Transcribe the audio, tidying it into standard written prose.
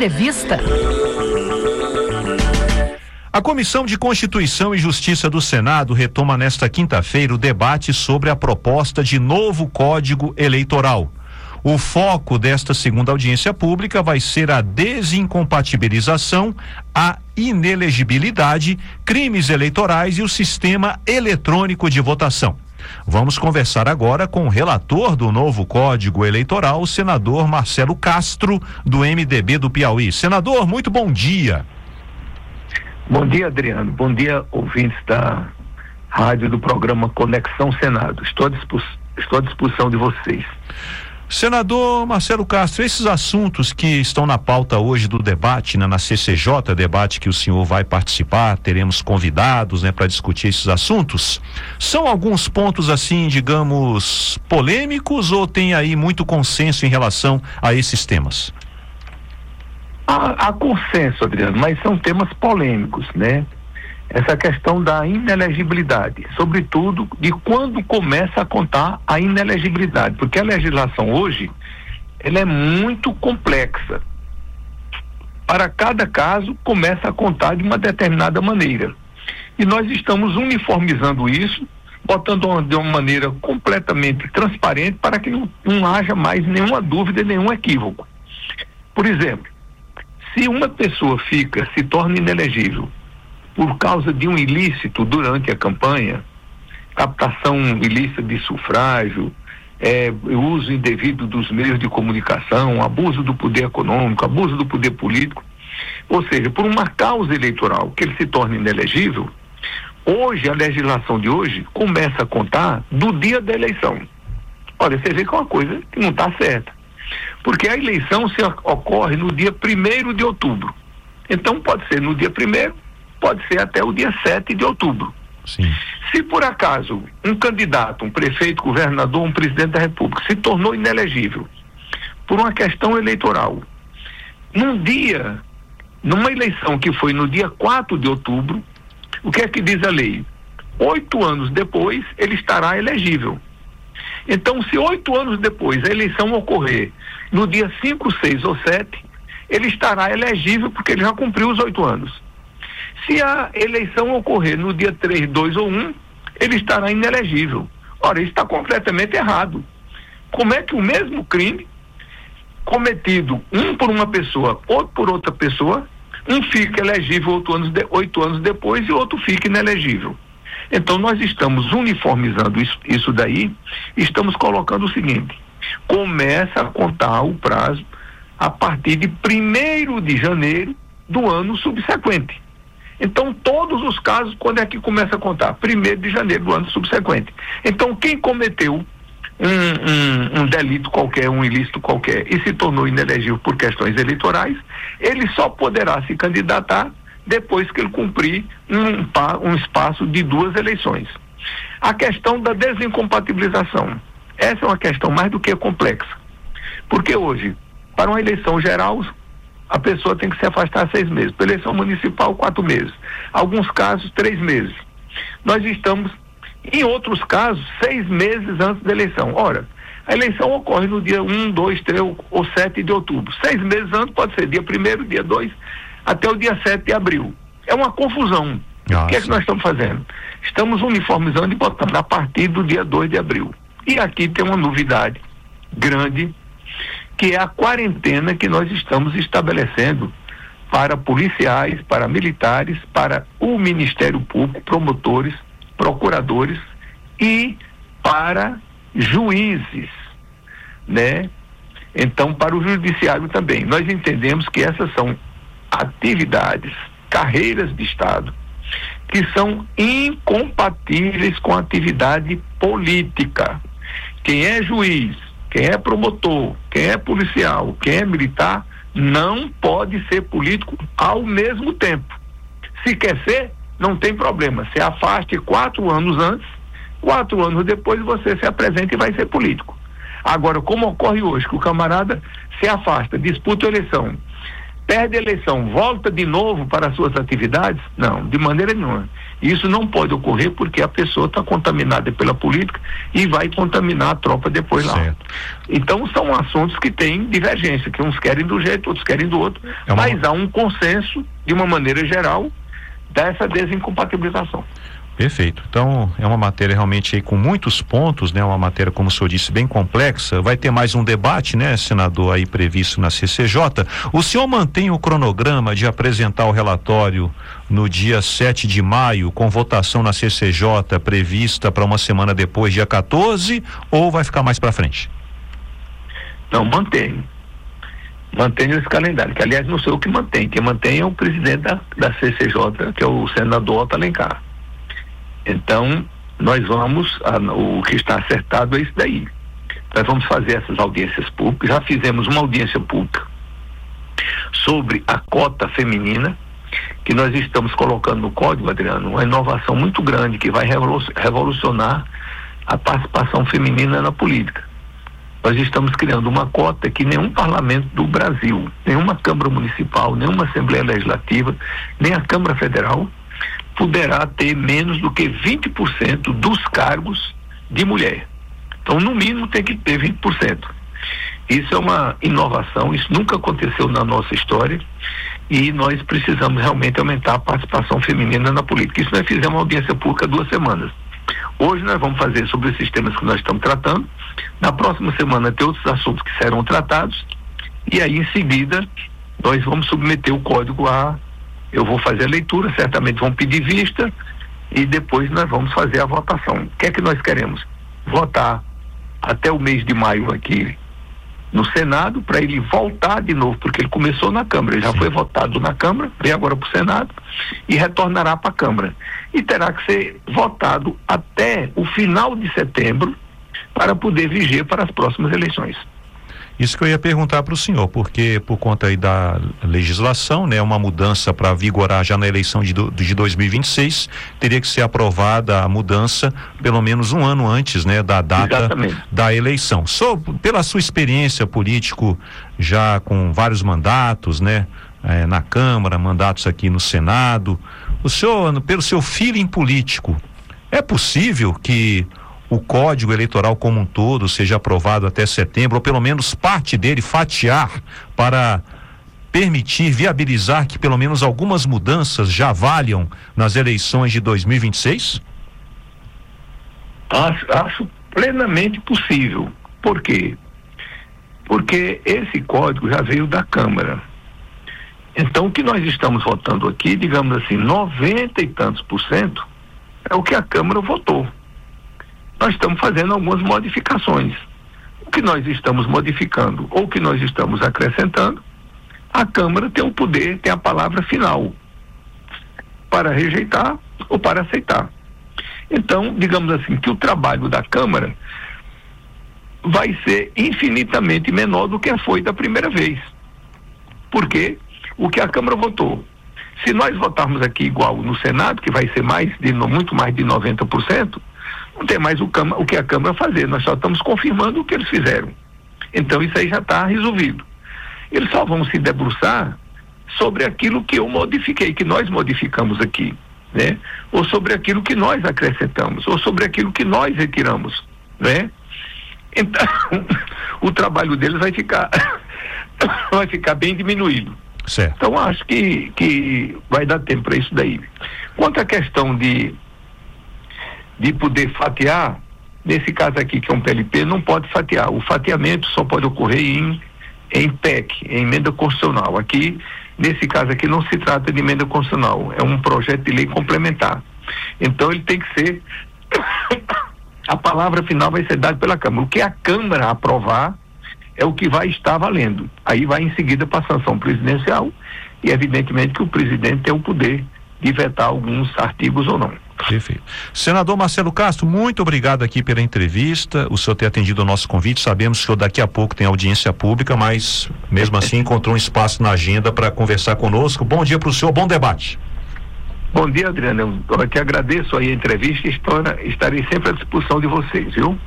Entrevista. A Comissão de Constituição e Justiça do Senado retoma nesta quinta-feira o debate sobre a proposta de novo Código Eleitoral. O foco desta segunda audiência pública vai ser a desincompatibilização, a inelegibilidade, crimes eleitorais e o sistema eletrônico de votação. Vamos conversar agora com o relator do novo Código Eleitoral, o senador Marcelo Castro, do MDB do Piauí. Senador, muito bom dia. Bom dia, Adriano. Bom dia, ouvintes da rádio do programa Conexão Senado. Estou à disposição de vocês. Senador Marcelo Castro, esses assuntos que estão na pauta hoje do debate, na CCJ, debate que o senhor vai participar, teremos convidados, para discutir esses assuntos, são alguns pontos assim, digamos, polêmicos ou tem aí muito consenso em relação a esses temas? Há consenso, Adriano, mas são temas polêmicos, Essa questão da inelegibilidade, sobretudo de quando começa a contar a inelegibilidade, porque a legislação hoje, ela é muito complexa. Para cada caso, começa a contar de uma determinada maneira. E nós estamos uniformizando isso, botando de uma maneira completamente transparente para que não haja mais nenhuma dúvida, nenhum equívoco. Por exemplo, se uma pessoa se torna inelegível por causa de um ilícito durante a campanha, captação ilícita de sufrágio, uso indevido dos meios de comunicação, abuso do poder econômico, abuso do poder político, ou seja, por uma causa eleitoral que ele se torna inelegível, hoje, a legislação de hoje começa a contar do dia da eleição. Olha, você vê que é uma coisa que não está certa. Porque a eleição ocorre no dia 1º de outubro. Então pode ser no dia 1º, pode ser até o dia 7 de outubro. Sim. Se por acaso um candidato, um prefeito, governador, um presidente da República se tornou inelegível por uma questão eleitoral, numa eleição que foi no dia 4 de outubro, o que é que diz a lei? 8 anos depois ele estará elegível. Então, se 8 anos depois a eleição ocorrer no dia 5, 6 ou 7, ele estará elegível porque ele já cumpriu os 8 anos. Se a eleição ocorrer no dia 3, 2 ou 1, ele estará inelegível. Ora, isso está completamente errado. Como é que o mesmo crime, cometido um por uma pessoa, outro por outra pessoa, um fica elegível 8 anos depois e outro fica inelegível? Então nós estamos uniformizando isso daí, estamos colocando o seguinte: começa a contar o prazo a partir de 1º de janeiro do ano subsequente. Então todos os casos, quando é que começa a contar? 1º de janeiro do ano subsequente. Então quem cometeu um delito qualquer, um ilícito qualquer, e se tornou inelegível por questões eleitorais, ele só poderá se candidatar depois que ele cumprir um espaço de 2 eleições. A questão da desincompatibilização, essa é uma questão mais do que complexa, porque hoje, para uma eleição geral, a pessoa tem que se afastar 6 meses, para eleição municipal 4 meses, alguns casos 3 meses. Nós estamos, em outros casos, 6 meses antes da eleição. Ora, a eleição ocorre no dia 1, 2, 3 ou 7 de outubro. 6 meses antes pode ser dia 1º, dia 2, até o dia 7 de abril. É uma confusão. O que é que nós estamos fazendo? Estamos uniformizando e botando a partir do dia 2 de abril. E aqui tem uma novidade grande, que é a quarentena que nós estamos estabelecendo para policiais, para militares, para o Ministério Público, promotores, procuradores e para juízes, Então, para o judiciário também. Nós entendemos que essas são atividades, carreiras de Estado, que são incompatíveis com a atividade política. Quem é juiz, quem é promotor, quem é policial, quem é militar, não pode ser político ao mesmo tempo. Se quer ser, não tem problema. Se afaste 4 anos antes, 4 anos depois você se apresenta e vai ser político. Agora, como ocorre hoje, que o camarada se afasta, disputa a eleição, perde a eleição, volta de novo para as suas atividades? Não, de maneira nenhuma. Isso não pode ocorrer porque a pessoa está contaminada pela política e vai contaminar a tropa depois lá. Certo. Então são assuntos que têm divergência, que uns querem do jeito, outros querem do outro, mas há um consenso, de uma maneira geral, dessa desincompatibilização. Perfeito. Então, é uma matéria realmente aí com muitos pontos, né? Uma matéria, como o senhor disse, bem complexa. Vai ter mais um debate, né, senador, aí previsto na CCJ. O senhor mantém o cronograma de apresentar o relatório no dia 7 de maio, com votação na CCJ prevista para uma semana depois, dia 14, ou vai ficar mais para frente? Não, mantenho. Mantenho esse calendário, que aliás não sou eu que mantém. Quem mantém é o presidente da CCJ, que é o senador Otto Alencar. Então, nós vamos, o que está acertado é isso daí. Nós vamos fazer essas audiências públicas. Já fizemos uma audiência pública sobre a cota feminina, que nós estamos colocando no código, Adriano, uma inovação muito grande que vai revolucionar a participação feminina na política. Nós estamos criando uma cota que nenhum parlamento do Brasil, nenhuma Câmara Municipal, nenhuma Assembleia Legislativa, nem a Câmara Federal poderá ter menos do que 20% dos cargos de mulher. Então, no mínimo, tem que ter 20%. Isso é uma inovação, isso nunca aconteceu na nossa história e nós precisamos realmente aumentar a participação feminina na política. Isso nós fizemos uma audiência pública há 2 semanas. Hoje nós vamos fazer sobre esses temas que nós estamos tratando. Na próxima semana tem outros assuntos que serão tratados e aí em seguida nós vamos submeter o código eu vou fazer a leitura, certamente vão pedir vista e depois nós vamos fazer a votação. O que é que nós queremos? Votar até o mês de maio aqui no Senado, para ele voltar de novo, porque ele começou na Câmara, ele já foi votado na Câmara, vem agora para o Senado e retornará para a Câmara. E terá que ser votado até o final de setembro para poder viger para as próximas eleições. Isso que eu ia perguntar para o senhor, porque por conta aí da legislação, né, uma mudança para vigorar já na eleição de 2026, teria que ser aprovada a mudança pelo menos um ano antes, né, da data Exatamente. Da eleição. Pela sua experiência político, já com vários mandatos, né, na Câmara, mandatos aqui no Senado, o senhor, pelo seu feeling político, é possível que o Código Eleitoral como um todo seja aprovado até setembro, ou pelo menos parte dele fatiar para permitir, viabilizar que pelo menos algumas mudanças já valham nas eleições de 2026? Acho plenamente possível. Por quê? Porque esse código já veio da Câmara. Então o que nós estamos votando aqui, digamos assim, 90 e tantos % é o que a Câmara votou. Nós estamos fazendo algumas modificações. O que nós estamos modificando ou o que nós estamos acrescentando, a Câmara tem o poder, tem a palavra final para rejeitar ou para aceitar. Então, digamos assim, que o trabalho da Câmara vai ser infinitamente menor do que foi da primeira vez. Porque o que a Câmara votou, se nós votarmos aqui igual no Senado, que vai ser muito mais de 90%, não tem mais o que a Câmara fazer, nós só estamos confirmando o que eles fizeram. Então isso aí já está resolvido. Eles só vão se debruçar sobre aquilo que eu modifiquei, que nós modificamos aqui, né? Ou sobre aquilo que nós acrescentamos, ou sobre aquilo que nós retiramos, né? Então, o trabalho deles vai ficar bem diminuído. Certo. Então acho que vai dar tempo para isso daí. Quanto à questão de poder fatiar, nesse caso aqui que é um PLP, não pode fatiar. O fatiamento só pode ocorrer em PEC, em emenda constitucional. Aqui, nesse caso aqui, não se trata de emenda constitucional, é um projeto de lei complementar. Então ele tem que ser a palavra final vai ser dada pela Câmara. O que a Câmara aprovar é o que vai estar valendo. Aí vai em seguida para a sanção presidencial e evidentemente que o presidente tem o poder de vetar alguns artigos ou não. Perfeito. Senador Marcelo Castro, muito obrigado aqui pela entrevista, o senhor ter atendido o nosso convite. Sabemos que o senhor daqui a pouco tem audiência pública, mas mesmo assim encontrou um espaço na agenda para conversar conosco. Bom dia para o senhor, bom debate. Bom dia, Adriano, eu te agradeço aí a entrevista e estarei sempre à disposição de vocês, viu?